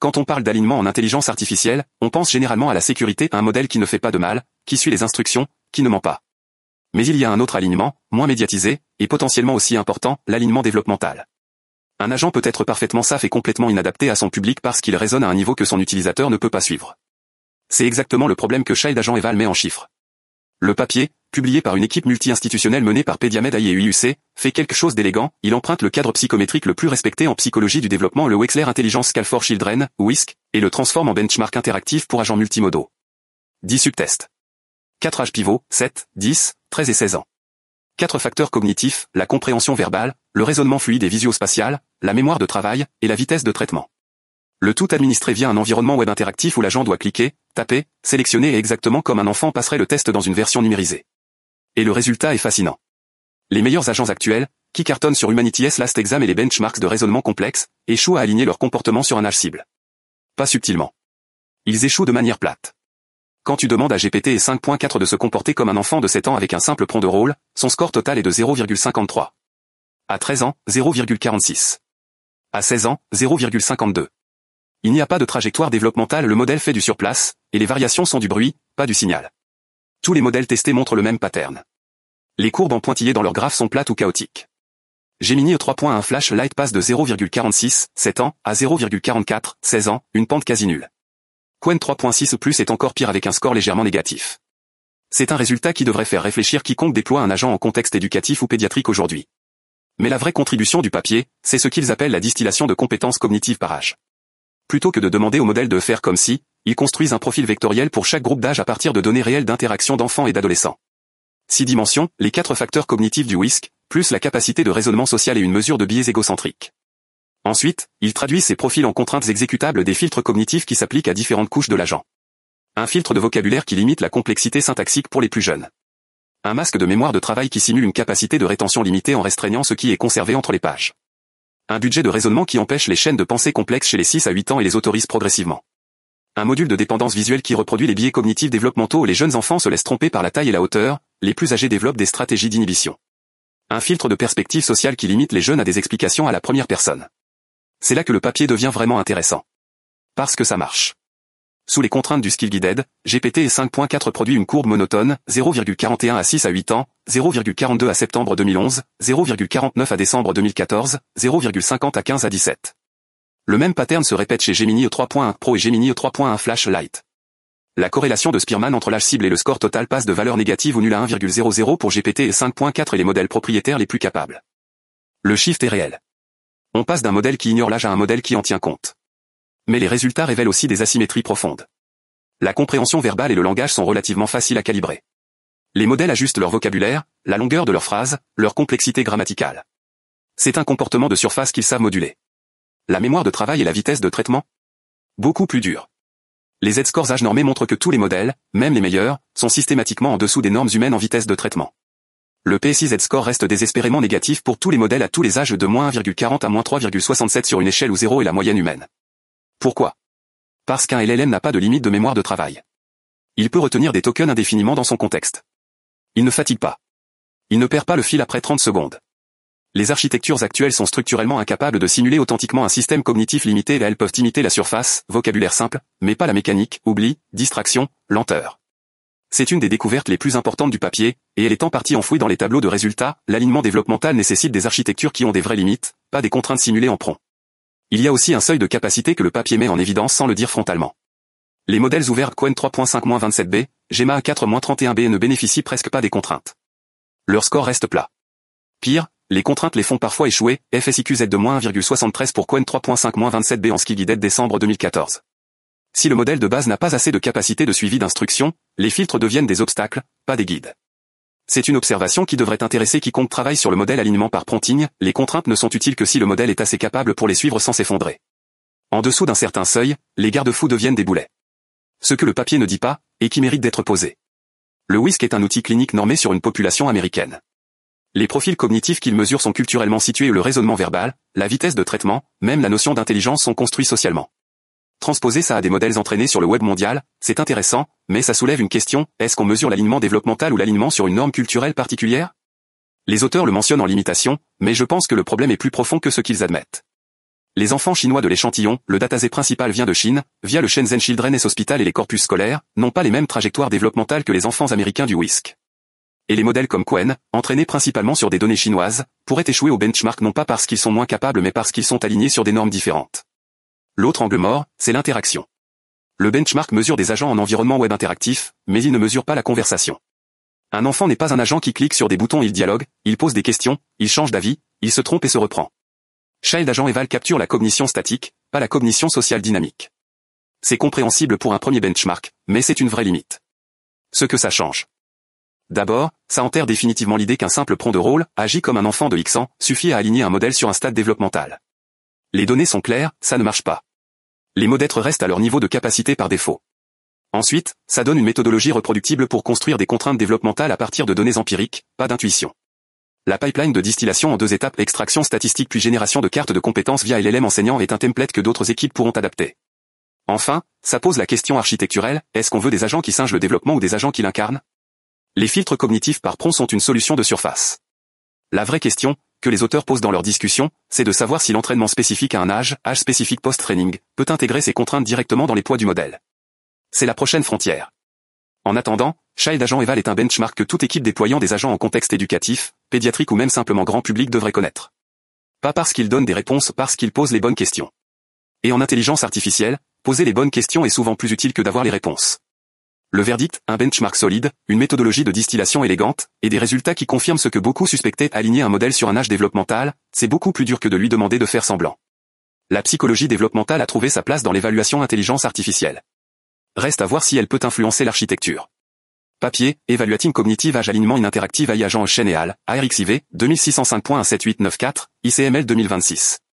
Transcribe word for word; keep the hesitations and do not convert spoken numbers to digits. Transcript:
Quand on parle d'alignement en intelligence artificielle, on pense généralement à la sécurité, à un modèle qui ne fait pas de mal, qui suit les instructions, qui ne ment pas. Mais il y a un autre alignement, moins médiatisé, et potentiellement aussi important, l'alignement développemental. Un agent peut être parfaitement safe et complètement inadapté à son public parce qu'il raisonne à un niveau que son utilisateur ne peut pas suivre. C'est exactement le problème que Child Agent Eval met en chiffres. Le papier, publié par une équipe multi-institutionnelle menée par Pediamed A I et U I U C, fait quelque chose d'élégant, il emprunte le cadre psychométrique le plus respecté en psychologie du développement, le Wechsler Intelligence Scale for Children, W I S C, et le transforme en benchmark interactif pour agents multimodaux. dix subtests. quatre âges pivots, sept, dix, treize et seize ans. quatre facteurs cognitifs, la compréhension verbale, le raisonnement fluide et visio-spatial, la mémoire de travail, et la vitesse de traitement. Le tout administré via un environnement web interactif où l'agent doit cliquer, taper, sélectionner et exactement comme un enfant passerait le test dans une version numérisée. Et le résultat est fascinant. Les meilleurs agents actuels, qui cartonnent sur Humanity's Last Exam et les benchmarks de raisonnement complexe, échouent à aligner leur comportement sur un âge cible. Pas subtilement. Ils échouent de manière plate. Quand tu demandes à G P T cinq point quatre de se comporter comme un enfant de sept ans avec un simple prompt de rôle, son score total est de zéro virgule cinquante-trois. À treize ans, zéro virgule quarante-six. À seize ans, zéro virgule cinquante-deux. Il n'y a pas de trajectoire développementale, le modèle fait du surplace, et les variations sont du bruit, pas du signal. Tous les modèles testés montrent le même pattern. Les courbes en pointillés dans leur graphe sont plates ou chaotiques. Gemini E trois point un Flash Lite passe de zéro virgule quarante-six, sept ans, à zéro virgule quarante-quatre, seize ans, une pente quasi nulle. Qwen trois point six Plus est encore pire avec un score légèrement négatif. C'est un résultat qui devrait faire réfléchir quiconque déploie un agent en contexte éducatif ou pédiatrique aujourd'hui. Mais la vraie contribution du papier, c'est ce qu'ils appellent la distillation de compétences cognitives par âge. Plutôt que de demander au modèle de faire comme si, ils construisent un profil vectoriel pour chaque groupe d'âge à partir de données réelles d'interaction d'enfants et d'adolescents. Six dimensions, les quatre facteurs cognitifs du W I S C, plus la capacité de raisonnement social et une mesure de biais égocentrique. Ensuite, ils traduisent ces profils en contraintes exécutables des filtres cognitifs qui s'appliquent à différentes couches de l'agent. Un filtre de vocabulaire qui limite la complexité syntaxique pour les plus jeunes. Un masque de mémoire de travail qui simule une capacité de rétention limitée en restreignant ce qui est conservé entre les pages. Un budget de raisonnement qui empêche les chaînes de pensée complexes chez les six à huit ans et les autorise progressivement. Un module de dépendance visuelle qui reproduit les biais cognitifs développementaux où les jeunes enfants se laissent tromper par la taille et la hauteur, les plus âgés développent des stratégies d'inhibition. Un filtre de perspective sociale qui limite les jeunes à des explications à la première personne. C'est là que le papier devient vraiment intéressant. Parce que ça marche. Sous les contraintes du Skill Guided, G P T cinq point quatre produit une courbe monotone, zéro virgule quarante et un à six à huit ans, zéro virgule quarante-deux à septembre deux mille onze, zéro virgule quarante-neuf à décembre deux mille quatorze, zéro virgule cinquante à quinze à dix-sept. Le même pattern se répète chez Gemini E trois point un Pro et Gemini E trois point un Flash Lite. La corrélation de Spearman entre l'âge cible et le score total passe de valeur négative ou nulle à un virgule zéro zéro pour G P T cinq point quatre et les modèles propriétaires les plus capables. Le shift est réel. On passe d'un modèle qui ignore l'âge à un modèle qui en tient compte. Mais les résultats révèlent aussi des asymétries profondes. La compréhension verbale et le langage sont relativement faciles à calibrer. Les modèles ajustent leur vocabulaire, la longueur de leurs phrases, leur complexité grammaticale. C'est un comportement de surface qu'ils savent moduler. La mémoire de travail et la vitesse de traitement? Beaucoup plus dur. Les Z-scores âge normés montrent que tous les modèles, même les meilleurs, sont systématiquement en dessous des normes humaines en vitesse de traitement. Le P S I Z-score reste désespérément négatif pour tous les modèles à tous les âges de moins un virgule quarante à moins trois virgule soixante-sept sur une échelle où zéro est la moyenne humaine. Pourquoi? Parce qu'un L L M n'a pas de limite de mémoire de travail. Il peut retenir des tokens indéfiniment dans son contexte. Il ne fatigue pas. Il ne perd pas le fil après trente secondes. Les architectures actuelles sont structurellement incapables de simuler authentiquement un système cognitif limité et elles peuvent imiter la surface, vocabulaire simple, mais pas la mécanique, oubli, distraction, lenteur. C'est une des découvertes les plus importantes du papier, et elle est en partie enfouie dans les tableaux de résultats. L'alignement développemental nécessite des architectures qui ont des vraies limites, pas des contraintes simulées en prompt. Il y a aussi un seuil de capacité que le papier met en évidence sans le dire frontalement. Les modèles ouverts Qwen trois point cinq vingt-sept B, Gemma quatre trente et un B ne bénéficient presque pas des contraintes. Leur score reste plat. Pire, les contraintes les font parfois échouer, F S I Q Z de un virgule soixante-treize pour Qwen trois point cinq vingt-sept B en Skill Guided décembre deux mille quatorze. Si le modèle de base n'a pas assez de capacité de suivi d'instruction, les filtres deviennent des obstacles, pas des guides. C'est une observation qui devrait intéresser quiconque travaille sur le modèle alignement par prompting, les contraintes ne sont utiles que si le modèle est assez capable pour les suivre sans s'effondrer. En dessous d'un certain seuil, les garde-fous deviennent des boulets. Ce que le papier ne dit pas, et qui mérite d'être posé. Le W I S C est un outil clinique normé sur une population américaine. Les profils cognitifs qu'il mesure sont culturellement situés où le raisonnement verbal, la vitesse de traitement, même la notion d'intelligence sont construits socialement. Transposer ça à des modèles entraînés sur le web mondial, c'est intéressant, mais ça soulève une question, est-ce qu'on mesure l'alignement développemental ou l'alignement sur une norme culturelle particulière? Les auteurs le mentionnent en limitation, mais je pense que le problème est plus profond que ce qu'ils admettent. les enfants chinois de l'échantillon, le dataset principal vient de Chine, via le Shenzhen Children's Hospital et les corpus scolaires, n'ont pas les mêmes trajectoires développementales que les enfants américains du W I S C. Et les modèles comme Qwen, entraînés principalement sur des données chinoises, pourraient échouer au benchmark non pas parce qu'ils sont moins capables mais parce qu'ils sont alignés sur des normes différentes. L'autre angle mort, c'est l'interaction. Le benchmark mesure des agents en environnement web interactif, mais il ne mesure pas la conversation. Un enfant n'est pas un agent qui clique sur des boutons, il dialogue, il pose des questions, il change d'avis, il se trompe et se reprend. Child Agent Eval capture la cognition statique, pas la cognition sociale dynamique. C'est compréhensible pour un premier benchmark, mais c'est une vraie limite. Ce que ça change. D'abord, ça enterre définitivement l'idée qu'un simple prompt de rôle, agi comme un enfant de X ans, suffit à aligner un modèle sur un stade développemental. Les données sont claires, ça ne marche pas. Les modèles restent à leur niveau de capacité par défaut. Ensuite, ça donne une méthodologie reproductible pour construire des contraintes développementales à partir de données empiriques, pas d'intuition. La pipeline de distillation en deux étapes, extraction statistique puis génération de cartes de compétences via L L M enseignant est un template que d'autres équipes pourront adapter. Enfin, ça pose la question architecturelle, est-ce qu'on veut des agents qui singent le développement ou des agents qui l'incarnent? Les filtres cognitifs par prompt sont une solution de surface. La vraie question, que les auteurs posent dans leur discussion, c'est de savoir si l'entraînement spécifique à un âge, âge spécifique post-training, peut intégrer ces contraintes directement dans les poids du modèle. C'est la prochaine frontière. En attendant, Child Agent Eval est un benchmark que toute équipe déployant des agents en contexte éducatif, pédiatrique ou même simplement grand public devrait connaître. Pas parce qu'il donne des réponses, parce qu'il pose les bonnes questions. Et en intelligence artificielle, poser les bonnes questions est souvent plus utile que d'avoir les réponses. Le verdict, un benchmark solide, une méthodologie de distillation élégante, et des résultats qui confirment ce que beaucoup suspectaient, aligner un modèle sur un âge développemental, c'est beaucoup plus dur que de lui demander de faire semblant. La psychologie développementale a trouvé sa place dans l'évaluation intelligence artificielle. Reste à voir si elle peut influencer l'architecture. Papier, Evaluating Cognitive Age Alignement Ininteractive A I Agent Chain et Al, A R X I V, deux six zéro cinq point un sept huit neuf quatre, I C M L deux mille vingt-six.